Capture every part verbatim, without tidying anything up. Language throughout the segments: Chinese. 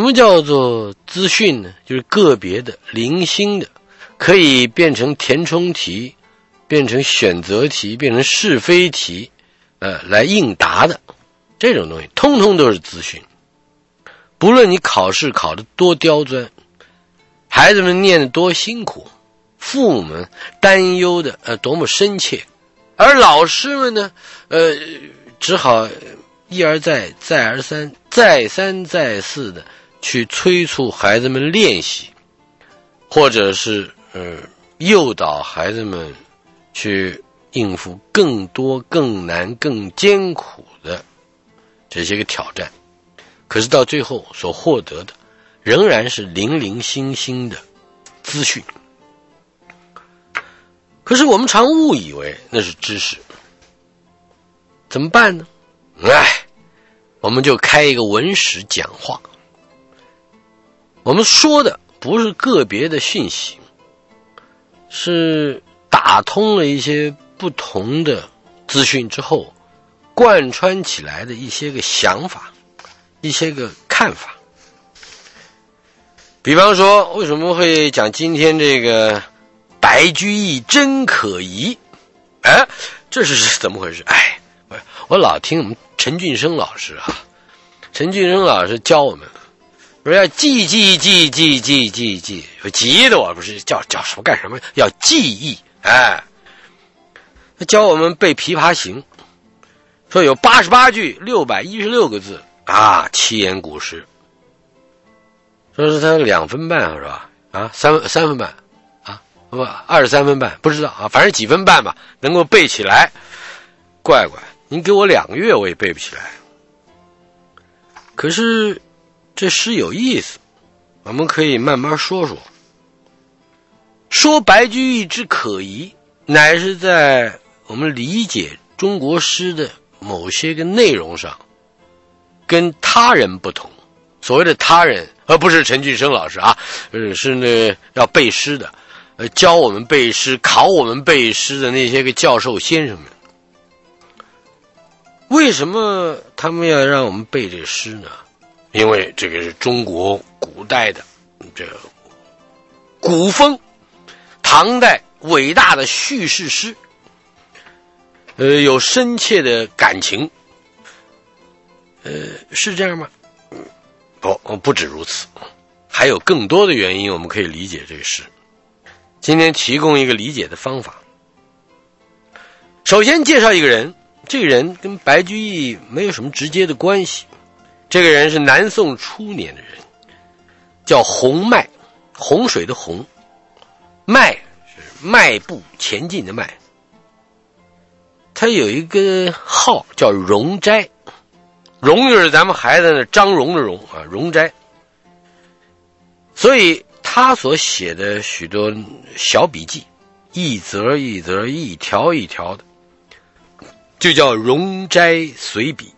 么叫做资讯呢？就是个别的、零星的，可以变成填充题，变成选择题，变成是非题，呃，来应答的这种东西，通通都是资讯。不论你考试考得多刁钻，孩子们念得多辛苦，父母们担忧的呃多么深切，而老师们呢，呃，只好一而再、再而三、再三再四的去催促孩子们练习，或者是呃诱导孩子们去应付更多、更难、更艰苦的这些个挑战。可是到最后所获得的仍然是零零星星的资讯。可是我们常误以为那是知识，怎么办呢？哎，我们就开一个文史讲话。我们说的不是个别的讯息，是打通了一些不同的资讯之后贯穿起来的一些个想法，一些个看法。比方说，为什么会讲今天这个白居易真可疑？哎，这是怎么回事？哎，我老听我们陈俊生老师啊，陈俊生老师教我们，不是要记记记记记记记，急的我不是叫叫什么干什么，要记忆。哎，他教我们背《琵琶行》，说有八十八句，六百一十六个字啊，七言古诗。说是他两分半是吧？啊，三三分半啊，不，二十三分半，不知道啊，反正几分半吧，能够背起来。乖乖，您给我两个月我也背不起来。可是这诗有意思，我们可以慢慢说说。说白居易之可疑，乃是在我们理解中国诗的某些个内容上跟他人不同。所谓的他人，而不是陈俊生老师啊，呃，是呢要背诗的，呃，教我们背诗、考我们背诗的那些个教授先生们。为什么他们要让我们背这诗呢？因为这个是中国古代的这古风，唐代伟大的叙事诗，呃，有深切的感情。呃，是这样吗？不，不止如此，还有更多的原因我们可以理解这个诗。今天提供一个理解的方法。首先介绍一个人，这个人跟白居易没有什么直接的关系。这个人是南宋初年的人，叫洪迈，洪水的洪，迈是迈步前进的迈。他有一个号叫容斋，容就是咱们孩子的张荣的荣啊，容斋。所以他所写的许多小笔记，一则一则，一条一条的，就叫容斋随笔。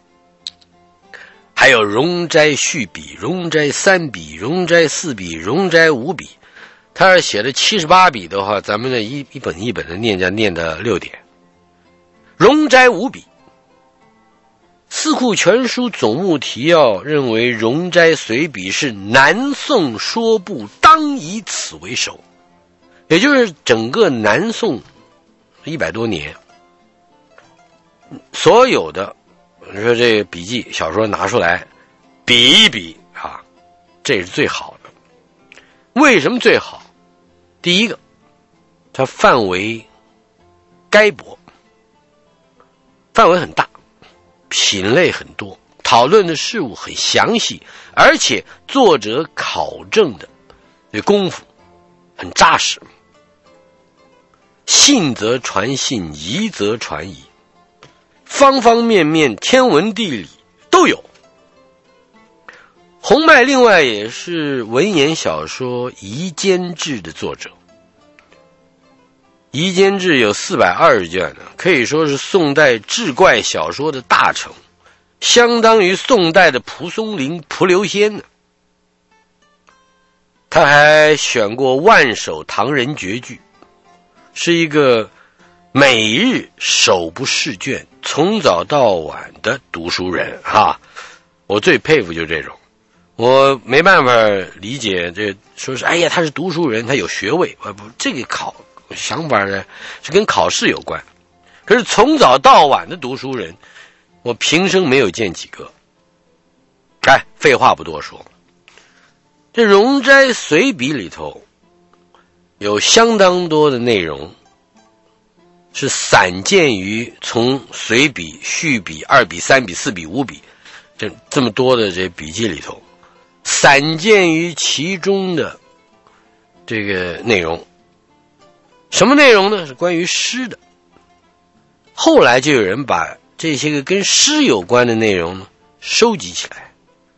还有容斋续笔、容斋三笔、容斋四笔、容斋五笔。他要是写的七十八笔的话，咱们的一一本一本的念，家念的六点。容斋五笔，四库全书总目提要认为容斋随笔是南宋说部当以此为首，也就是整个南宋一百多年所有的你说这个笔记小说拿出来比一比啊，这是最好的。为什么最好？第一个，它范围该博，范围很大，品类很多，讨论的事物很详细，而且作者考证的这功夫很扎实。信则传信，疑则传疑，方方面面天文地理都有。洪迈另外也是文言小说《夷坚志》的作者，《夷坚志》有四百二十卷呢，可以说是宋代志怪小说的大成，相当于宋代的蒲松龄、蒲留仙呢。他还选过万首唐人绝句，是一个每日手不释卷，从早到晚的读书人哈。我最佩服就这种， 我没办法理解这说是哎呀他是读书人，他有学位，不这个考想法呢是跟考试有关。可是从早到晚的读书人，我平生没有见几个。哎，废话不多说，这《容斋随笔》里头有相当多的内容是散见于从随笔、续笔、二笔、三笔、四笔、五笔这这么多的这笔记里头，散见于其中的这个内容。什么内容呢？是关于诗的。后来就有人把这些个跟诗有关的内容呢收集起来，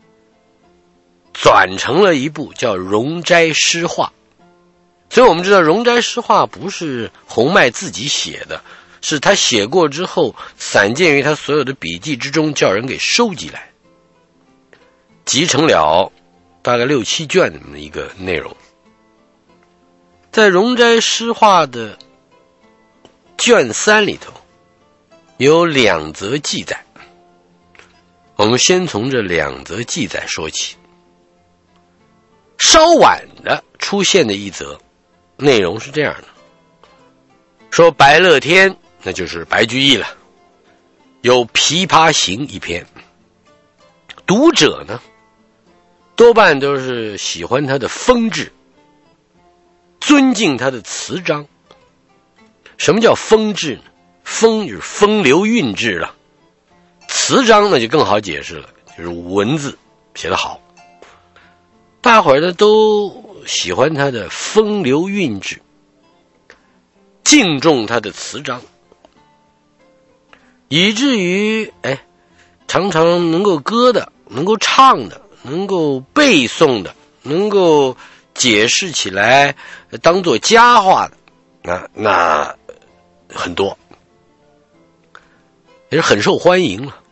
转成了一部叫《容斋诗话》。所以我们知道《容斋诗话》不是洪迈自己写的，是他写过之后散见于他所有的笔记之中，叫人给收集来，集成了大概六七卷的一个内容。在《容斋诗话》的卷三里头有两则记载，我们先从这两则记载说起。稍晚的出现的一则内容是这样的，说白乐天，那就是白居易了，有《琵琶行》一篇，读者呢多半都是喜欢他的风致，尊敬他的词章。什么叫风致呢？风就是风流韵致了，词章呢就更好解释了，就是文字写得好。大伙儿呢都喜欢他的风流韵致，敬重他的词章，以至于哎，常常能够歌的，能够唱的，能够背诵的，能够解释起来当作佳话的，那那很多，也是很受欢迎了。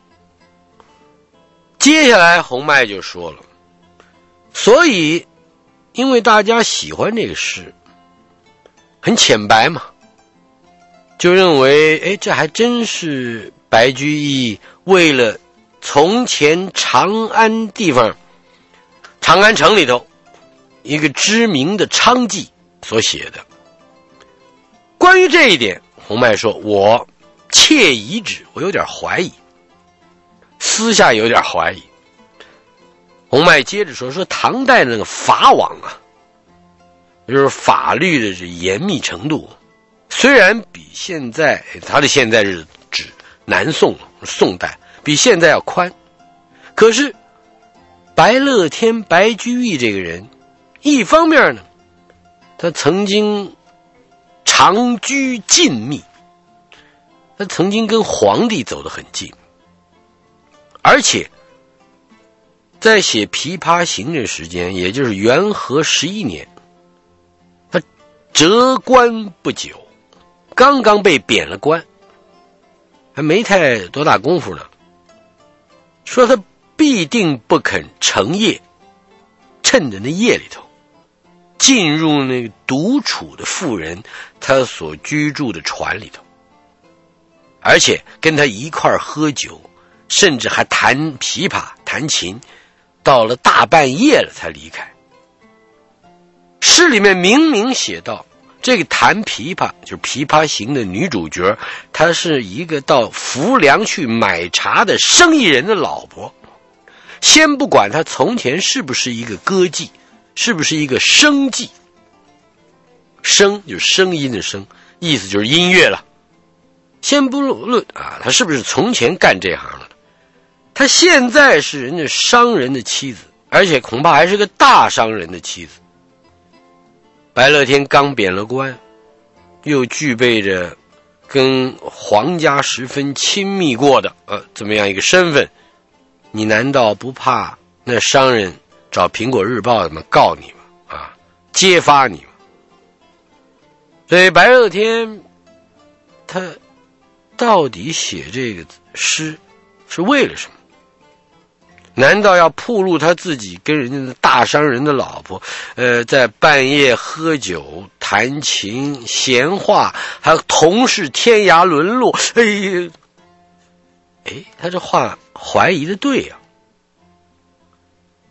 接下来洪迈就说了，所以因为大家喜欢这个诗，很浅白嘛，就认为哎，这还真是白居易为了从前长安地方长安城里头一个知名的娼妓所写的。关于这一点，洪迈说我切疑之，我有点怀疑，私下有点怀疑。洪迈接着说说唐代那个法网啊，就是法律的这严密程度，虽然比现在，他的现在是指南宋宋代，比现在要宽，可是白乐天白居易这个人，一方面呢他曾经长居近密，他曾经跟皇帝走得很近，而且在写《琵琶行》这时间，也就是元和十一年，他折官不久，刚刚被贬了官，还没太多大功夫呢。说他必定不肯成夜，趁着那夜里头进入那个独处的妇人他所居住的船里头，而且跟他一块喝酒，甚至还弹琵琶弹琴，到了大半夜了才离开。诗里面明明写到，这个弹琵琶就是《琵琶行》的女主角，她是一个到浮梁去买茶的生意人的老婆。先不管她从前是不是一个歌妓，是不是一个声妓，声就是声音的声，意思就是音乐了。先不论啊，她是不是从前干这行的，她现在是人家商人的妻子，而且恐怕还是个大商人的妻子。白乐天刚贬了官，又具备着跟皇家十分亲密过的呃这么样一个身份，你难道不怕那商人找苹果日报怎么告你吗？啊，揭发你吗？所以白乐天他到底写这个诗是为了什么？难道要暴露他自己跟人家的大商人的老婆呃，在半夜喝酒弹琴闲话，还有同是天涯沦落？哎呀，哎，他这话怀疑的对呀、啊。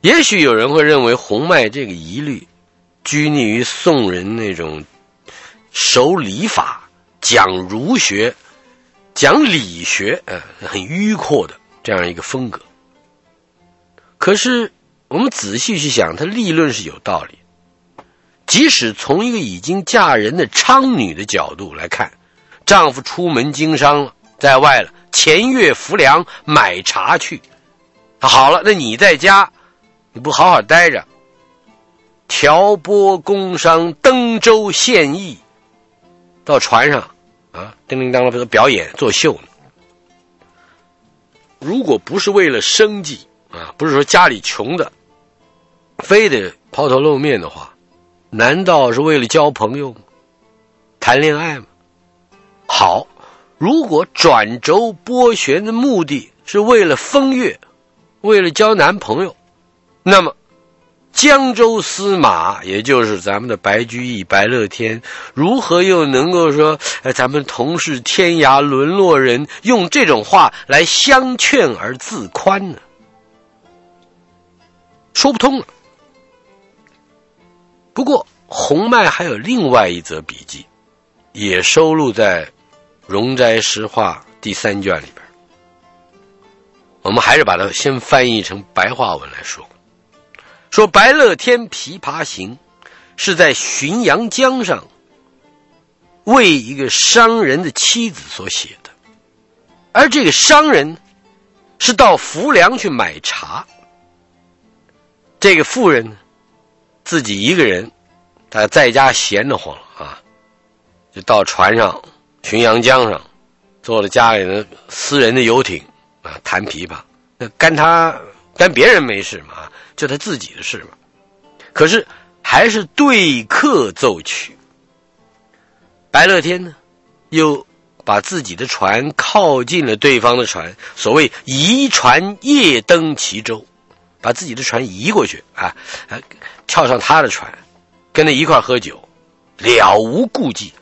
也许有人会认为洪迈这个疑虑拘泥于宋人那种守礼法、讲儒学、讲理学，呃，很迂阔的这样一个风格。可是我们仔细去想，他立论是有道理。即使从一个已经嫁人的娼女的角度来看，丈夫出门经商了，在外了，前月浮梁买茶去，好了，那你在家你不好好待着，调拨工商，登舟献艺，到船上啊，叮叮当当表演作秀呢。如果不是为了生计啊，不是说家里穷的非得抛头露面的话，难道是为了交朋友吗？谈恋爱吗？好，如果转轴拨旋的目的是为了风月，为了交男朋友，那么江州司马，也就是咱们的白居易、白乐天，如何又能够说，哎，咱们同是天涯沦落人，用这种话来相劝而自宽呢？说不通了。不过洪迈还有另外一则笔记，也收录在《容斋诗话》第三卷里边。我们还是把它先翻译成白话文来说。说白乐天《琵琶行》是在浔阳江上为一个商人的妻子所写的，而这个商人是到浮梁去买茶，这个妇人自己一个人，他在家闲得慌了啊，就到船上浔阳江上坐了家里的私人的游艇啊，弹琵琶，那干他干别人没事嘛，就他自己的事嘛。可是还是对客奏曲。白乐天呢，又把自己的船靠近了对方的船，所谓移船夜登其舟，把自己的船移过去啊，啊跳上他的船，跟他一块喝酒，了无顾忌。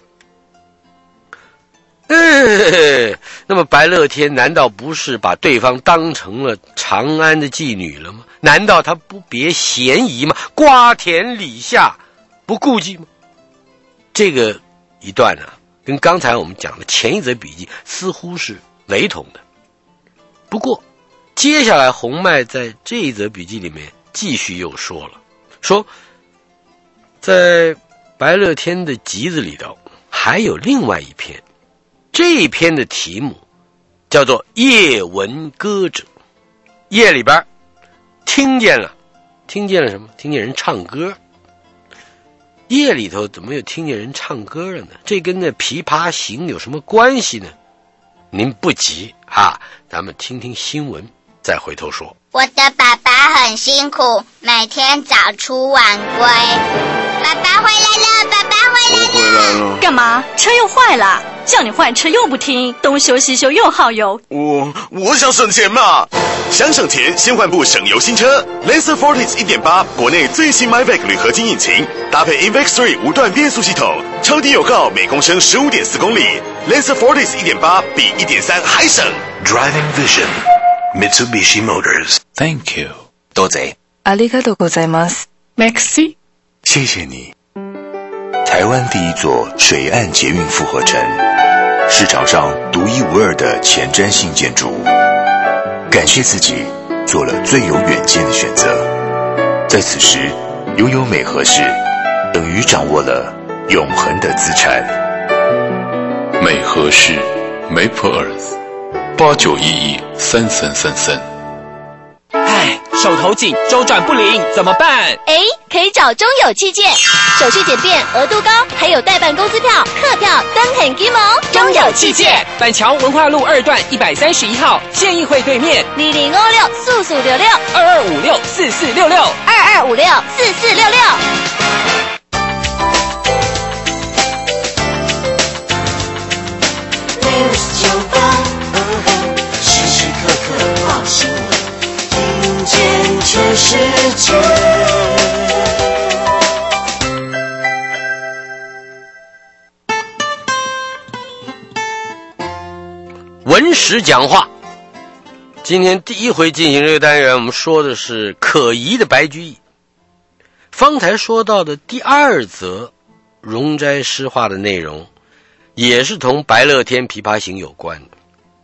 哎，那么白乐天难道不是把对方当成了长安的妓女了吗？难道他不别嫌疑吗？瓜田李下不顾忌吗？这个一段呢、啊，跟刚才我们讲的前一则笔记似乎是雷同的。不过接下来洪迈在这一则笔记里面继续又说了，说在白乐天的集子里头还有另外一篇，这一篇的题目叫做夜闻歌者。夜里边听见了听见了什么？听见人唱歌。夜里头怎么有听见人唱歌了呢？这跟那琵琶行有什么关系呢？您不急啊，咱们听听新闻再回头说。 我的爸爸很辛苦，每天早出晚归。爸爸回来了，爸爸回来了。 我回来了。 干嘛？车又坏了，叫你换车又不听，东修西修又耗油。 我我想省钱嘛，想省钱先换部省油新车 Lancer Fortis 一点八， 国内最新 MyVec 铝合金引擎，搭配 Invex 三无段变速系统，超低油耗，每公升 十五点四公里。Lancer Fortis 一点八 比 一点三 还省。 Driving Vision Mitsubishi Motors. Thank you. 多谢。 ありがとうございます。 Maxi， 谢谢你。台湾第一座水岸捷运复合城，市场上独一无二的前瞻性建筑。感谢自己做了最有远见的选择，在此时拥有美和氏，等于掌握了永恒的资产。 美和氏 Maple Earth 八九一一三三三三。 唉，手头紧，周转不灵，怎么办？ 哎，可以找中友器件，手续简便，额度高，还有代办工资票、客票，都很低哦。 中友器件，板桥文化路二段一百三十一号，县议会对面。 零零二六四四六六二二五六四四六六二二五六四四六六。 六九八，时时刻刻报新闻，听见全世界。 文史讲话， 今天第一回进行这个单元，我们说的是可疑的白居易。方才说到的第二则容斋诗话的内容，也是同白乐天琵琶行有关的。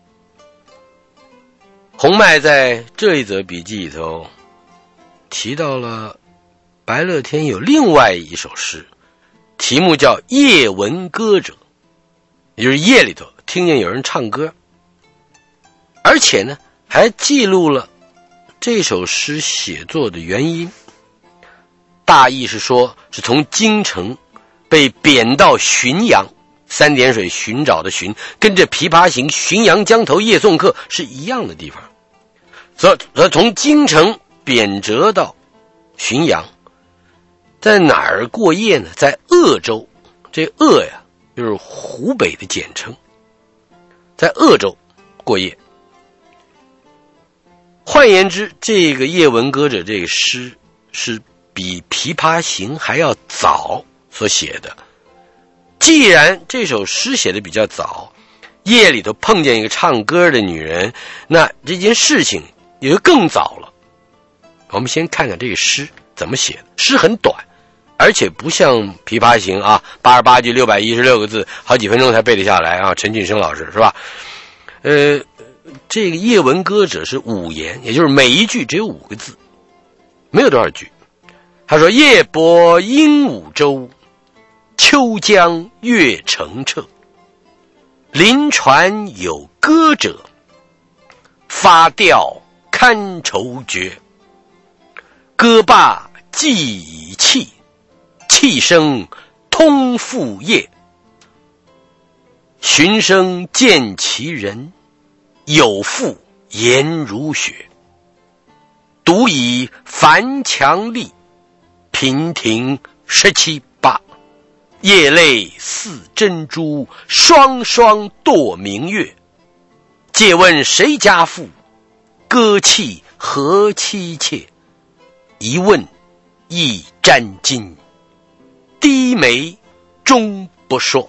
洪迈在这一则笔记里头提到了白乐天有另外一首诗，题目叫《夜闻歌者》，也就是夜里头听见有人唱歌，而且呢还记录了这首诗写作的原因。大意是说，是从京城被贬到浔阳，三点水寻找的寻，跟着琵琶行浔阳江头夜送客是一样的地方。所以从京城贬谪到浔阳，在哪儿过夜呢？在鄂州。这鄂呀就是湖北的简称，在鄂州过夜。换言之，这个《夜闻歌者》这个诗是比《琵琶行》还要早所写的。既然这首诗写的比较早，夜里头碰见一个唱歌的女人，那这件事情也就更早了。我们先看看这个诗怎么写的。诗很短，而且不像《琵琶行》啊，八十八句六百一十六个字，好几分钟才背得下来啊。陈俊生老师是吧？呃，这个《夜闻歌者》是五言，也就是每一句只有五个字，没有多少句。他说：“夜泊鹦鹉洲，秋江月澄澈。临船有歌者，发调堪愁绝。歌罢既已泣，泣声通复夜。寻声见其人，有妇颜如雪。独以凡强力，平庭十七八。夜泪似珍珠，双双堕明月。借问谁家妇？歌泣何凄切。一问一沾巾，低眉终不说。”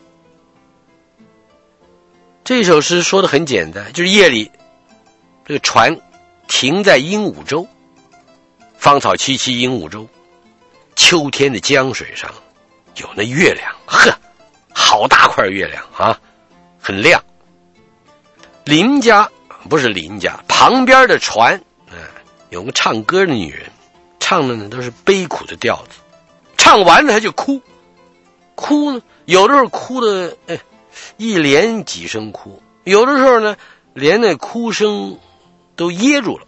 这首诗说的很简单，就是夜里这个船停在鹦鹉洲，芳草萋萋鹦鹉洲，秋天的江水上有那月亮，呵，好大块月亮啊，很亮。邻家不是邻家，旁边的船，嗯、呃，有个唱歌的女人，唱的呢都是悲苦的调子，唱完了他就哭，哭呢，有的时候哭的，哎，一连几声哭，有的时候呢，连那哭声都噎住了。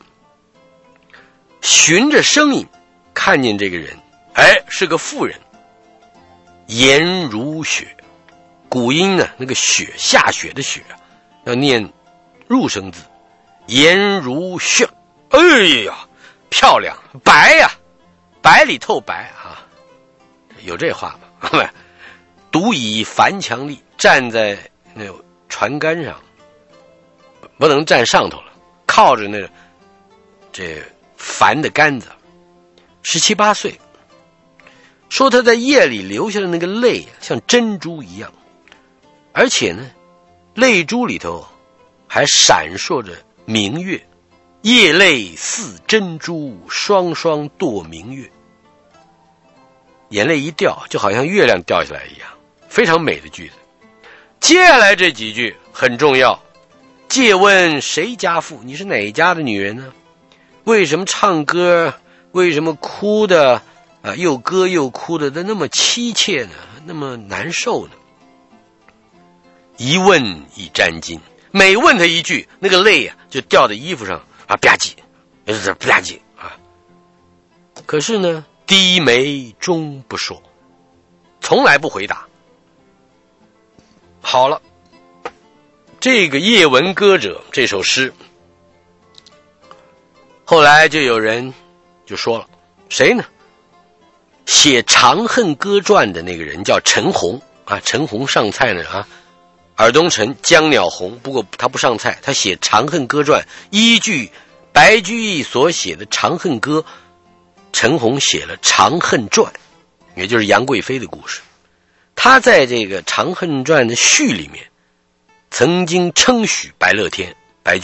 循着声音，看见这个人，哎，是个妇人。颜如雪，古音呢，那个雪，下雪的雪，要念入声字。颜如雪，哎呀，漂亮，白呀、啊，白里透白啊，有这话吗？独以凡强力，站在那船杆上，不能站上头了，靠着那这帆的杆子，十七八岁。说他在夜里流下的那个泪像珍珠一样，而且呢，泪珠里头还闪烁着明月，夜泪似珍珠，双双堕明月。眼泪一掉，就好像月亮掉下来一样，非常美的句子。接下来这几句很重要。借问谁家妇？你是哪家的女人呢？为什么唱歌？为什么哭的啊，又歌又哭的那么凄切呢？那么难受呢？一问一沾巾，每问他一句，那个泪啊就掉在衣服上啊，吧唧，就是吧唧啊。可是呢，低眉终不说，从来不回答。好了，这个《夜闻歌者》这首诗，后来就有人就说了，谁呢？写《长恨歌传》的那个人叫陈洪啊，陈洪上菜呢啊，尔东陈，江鸟红，不过他不上菜，他写《长恨歌传》，依据白居易所写的《长恨歌》，陈洪写了《长恨传》，也就是杨贵妃的故事。他在这个《长恨传》的序里面，曾经称许白乐天、白居易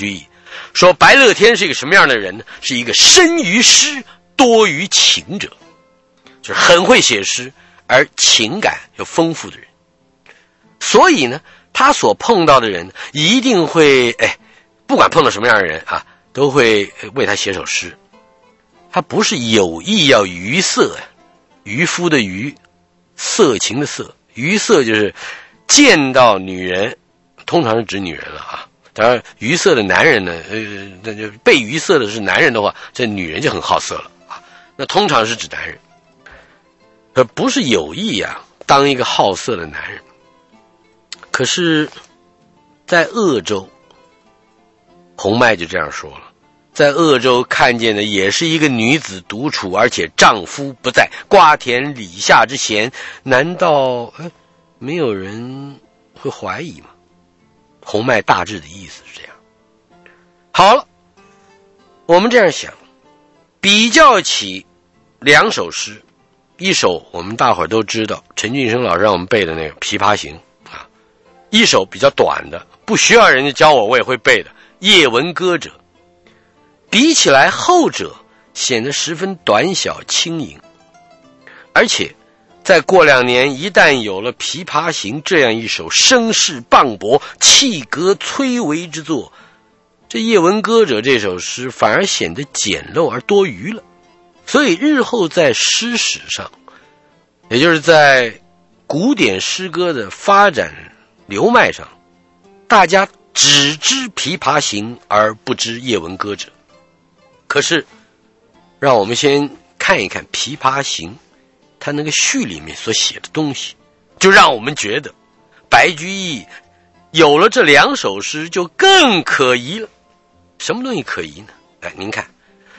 说白乐天是一个什么样的人呢？是一个深于诗多于情者，就是很会写诗而情感又丰富的人。所以呢，他所碰到的人一定会，哎，不管碰到什么样的人啊，都会为他写首诗。他不是有意要渔色呀，渔夫的渔，色情的色，渔色就是见到女人，通常是指女人了啊。当然，渔色的男人呢，呃，那就被渔色的是男人的话，这女人就很好色了啊。那通常是指男人，而不是有意啊，当一个好色的男人。可是，在鄂州，洪迈就这样说了。在鄂州看见的也是一个女子独处，而且丈夫不在，瓜田李下之闲，难道哎没有人会怀疑吗？洪迈大致的意思是这样。好了，我们这样想，比较起两首诗，一首我们大伙儿都知道，陈俊生老师让我们背的那个《琵琶行》啊，一首比较短的，不需要人家教我我也会背的《夜闻歌者》。比起来，后者显得十分短小轻盈，而且再过两年，一旦有了《琵琶行》这样一首声势磅礴、气格崔嵬之作，这《夜闻歌者》这首诗反而显得简陋而多余了。所以日后在诗史上，也就是在古典诗歌的发展流脉上，大家只知《琵琶行》而不知《夜闻歌者》。可是让我们先看一看《琵琶行》他那个序里面所写的东西，就让我们觉得白居易有了这两首诗就更可疑了。什么东西可疑呢？哎，您看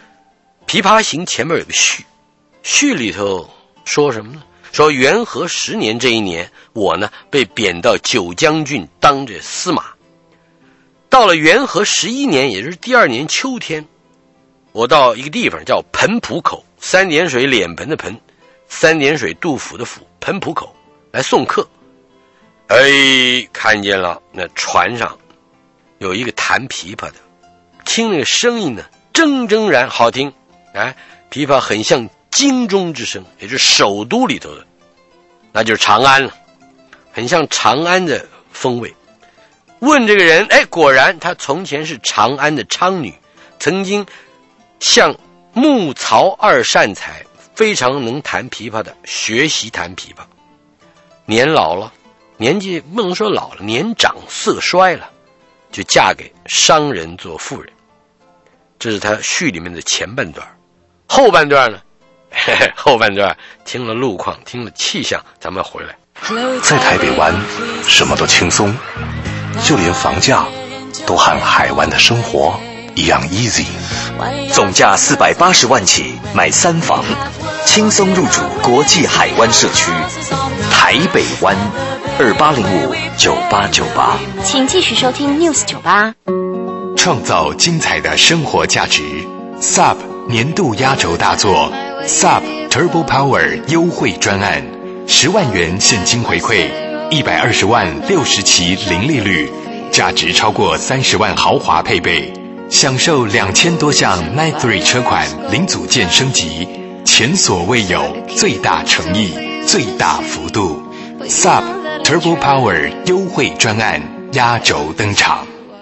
《琵琶行》前面有个序，序里头说什么呢？说元和十年这一年，我呢被贬到九江郡当这司马。到了元和十一年，也就是第二年秋天，我到一个地方叫盆浦口，三点水脸盆的盆，三点水杜甫的甫，盆浦口来送客。哎，看见了，那船上有一个弹琵琶的，听那个声音呢，铮铮然好听，哎，琵琶很像京中之声，也就是首都里头的，那就是长安了，很像长安的风味。问这个人，哎，果然他从前是长安的娼女，曾经向木曹二善才，非常能弹琵琶的学习弹琵琶。年老了，年纪不能说老了，年长色衰了，就嫁给商人做妇人。这是他序里面的前半段。后半段呢，嘿嘿，后半段听了路况，听了气象，咱们回来。 在台北湾，什么都轻松，就连房价都和海湾的生活一样 easy。 总价四百八十万起，买三房，轻松入主国际海湾社区。台北湾二八零五九八九八， 请继续收听 News 九八。 创造精彩的生活价值 ，S U P 年度压轴大作 S U P Turbo Power 优惠专案，十万元现金回馈，一百二十万六十期零利率，价值超过三十万豪华配备。享受两千多项 Night Three 车款零组件升级，前所未有，最大诚意，最大幅度。S U P Turbo Power 优惠专案压轴登场。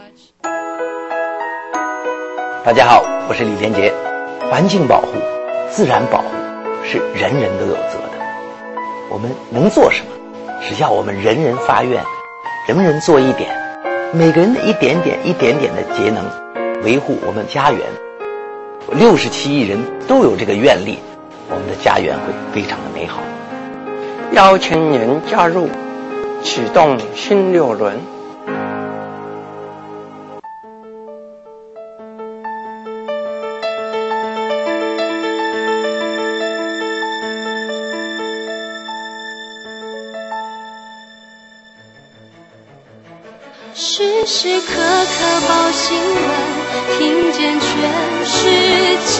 大家好，我是李连杰。环境保护、自然保护是人人都有责的。我们能做什么？只要我们人人发愿，人人做一点，每个人的一点点、一点点的节能。维护我们家园，六十七亿人都有这个愿力，我们的家园会非常的美好。 邀请您加入，启动新六轮。 时时刻刻报新闻，听见全世界，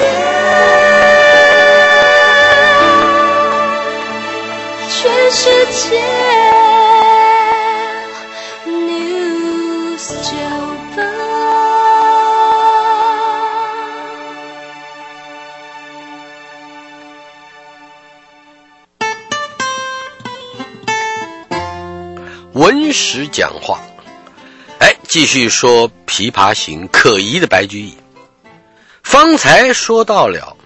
全世界 News 九八。 文史讲话。哎，继续说《琵琶行》可疑的白居易。方才说到了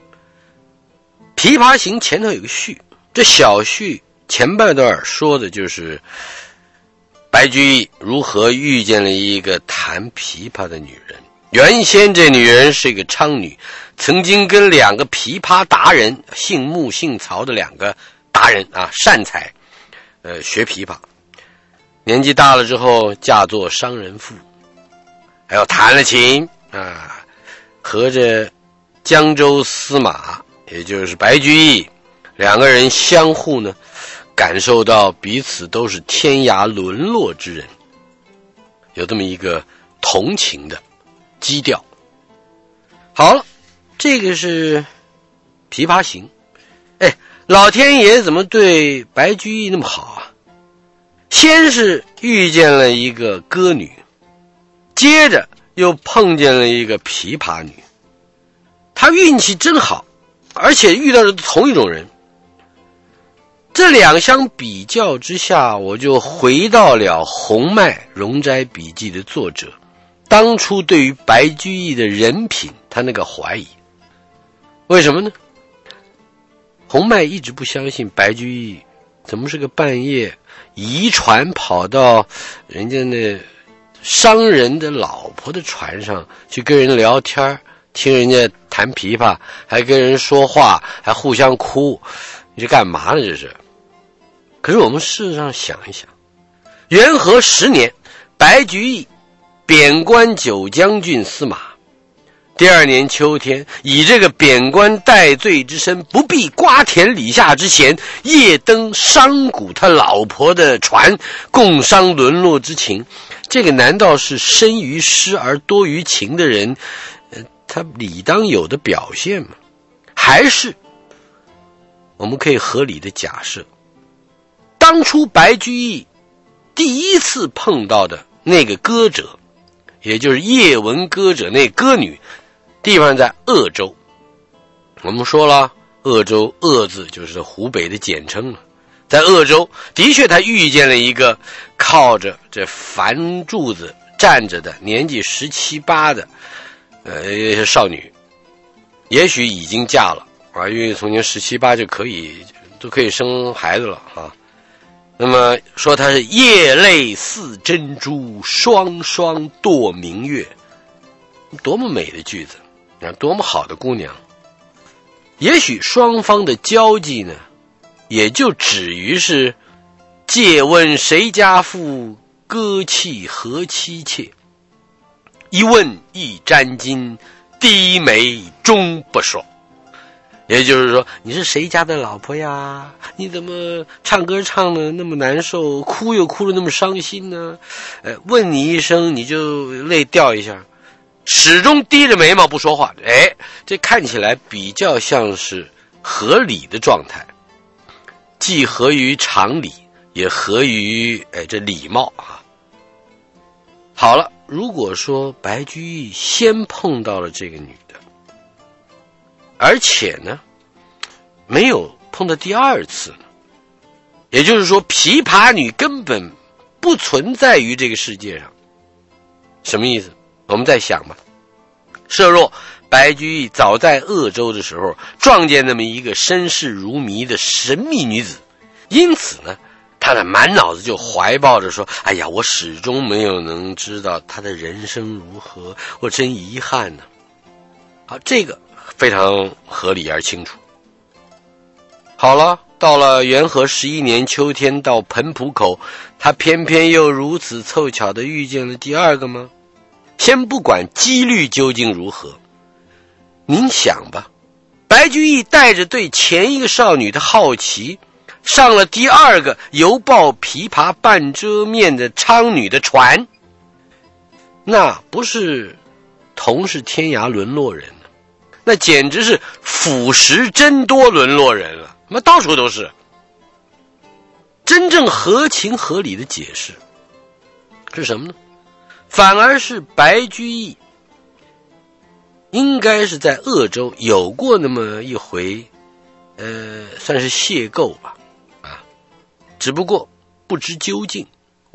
《琵琶行》前头有个序，这小序前半段说的就是白居易如何遇见了一个弹琵琶的女人。原先这女人是一个娼女，曾经跟两个琵琶达人，姓穆姓曹的两个达人啊，善才，呃，学琵琶。年纪大了之后，嫁作商人妇，还有弹了琴啊，和着江州司马，也就是白居易，两个人相互呢，感受到彼此都是天涯沦落之人，有这么一个同情的基调。好了，这个是《琵琶行》。哎，老天爷怎么对白居易那么好啊？先是遇见了一个歌女，接着又碰见了一个琵琶女，他运气真好，而且遇到的同一种人。这两相比较之下，我就回到了洪迈《容斋笔记》的作者当初对于白居易的人品他那个怀疑。为什么呢？洪迈一直不相信白居易怎么是个半夜移船跑到人家那商人的老婆的船上去跟人聊天，听人家弹琵琶，还跟人说话，还互相哭，你这干嘛呢这是？可是我们事实上想一想，元和十年，白居易贬官九江郡司马，第二年秋天，以这个贬官戴罪之身，不避瓜田李下之嫌，夜登商贾他老婆的船，共商沦落之情。这个难道是深于诗而多于情的人，呃，他理当有的表现吗？还是我们可以合理的假设，当初白居易第一次碰到的那个歌者，也就是夜闻歌者那歌女，地方在鄂州。我们说了，鄂州鄂字就是湖北的简称了。在鄂州的确他遇见了一个靠着这帆柱子站着的年纪十七八的呃少女，也许已经嫁了啊，因为从前十七八就可以都可以生孩子了啊。那么说她是夜泪似珍珠，双双堕明月，多么美的句子啊，多么好的姑娘。也许双方的交际呢，也就止于是借问谁家妇，歌泣何妻妾，一问一沾巾，低眉终不说。也就是说，你是谁家的老婆呀？你怎么唱歌唱得那么难受，哭又哭得那么伤心呢？呃，问你一声你就泪掉一下，始终低着眉毛不说话。哎，这看起来比较像是合理的状态，既合于常理，也合于哎这礼貌啊。好了，如果说白居易先碰到了这个女的，而且呢没有碰到第二次呢，也就是说琵琶女根本不存在于这个世界上。什么意思？我们再想吧。设若白居易早在鄂州的时候撞见那么一个身世如谜的神秘女子，因此呢他的满脑子就怀抱着说，哎呀，我始终没有能知道他的人生如何，我真遗憾呢。好，这个非常合理而清楚。好了，到了元和十一年秋天，到湓浦口，他偏偏又如此凑巧地遇见了第二个吗？先不管几率究竟如何，您想吧，白居易带着对前一个少女的好奇，上了第二个犹抱琵琶半遮面的娼女的船，那不是同是天涯沦落人，那简直是腐蚀真多沦落人了，那到处都是。真正合情合理的解释是什么呢？反而是白居易应该是在鄂州有过那么一回，呃，算是邂逅吧，啊，只不过不知究竟。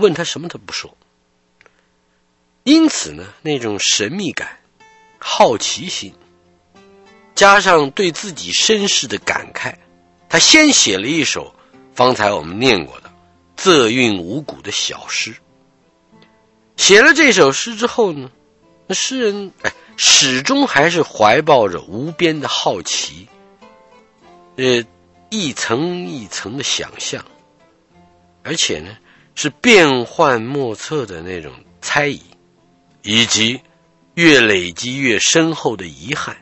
问他什么他不说。因此呢，那种神秘感、好奇心，加上对自己身世的感慨，他先写了一首方才我们念过的仄韵五古的小诗。写了这首诗之后呢，那诗人哎始终还是怀抱着无边的好奇，呃，一层一层的想象，而且呢是变幻莫测的那种猜疑，以及越累积越深厚的遗憾。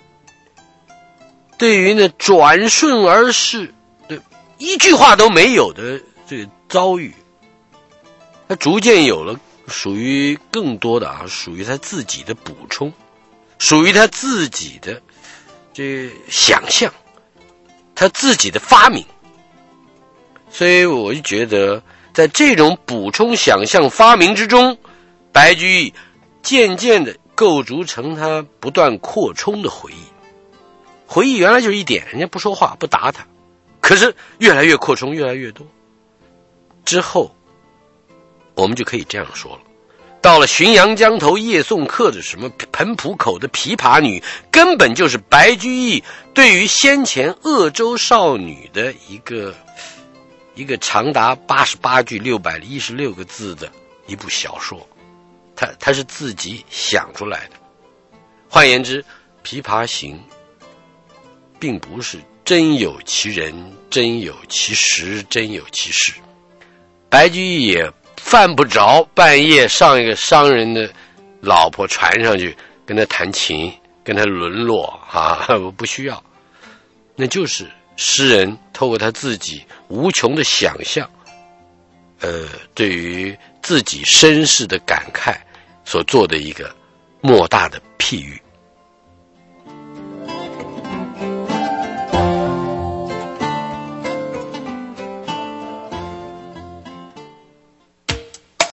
对于那转瞬而逝的一句话都没有的这个遭遇，他逐渐有了属于更多的啊，属于他自己的补充，属于他自己的这想象，他自己的发明。所以我就觉得在这种补充想象发明之中，白居易渐渐的构筑成他不断扩充的回忆。回忆原来就是一点，人家不说话不答他，可是越来越扩充，越来越多。之后我们就可以这样说了，到了浔阳江头夜送客的什么盆浦口的琵琶女，根本就是白居易对于先前鄂州少女的一个一个长达八十八句六百一十六个字的一部小说，他他是自己想出来的。换言之，琵琶行并不是真有其人，真有其时，真有其事。白居易也犯不着半夜上一个商人的老婆船上去跟他弹琴，跟他沦落啊，不需要。那就是诗人透过他自己无穷的想象，呃，对于自己身世的感慨所做的一个莫大的譬喻。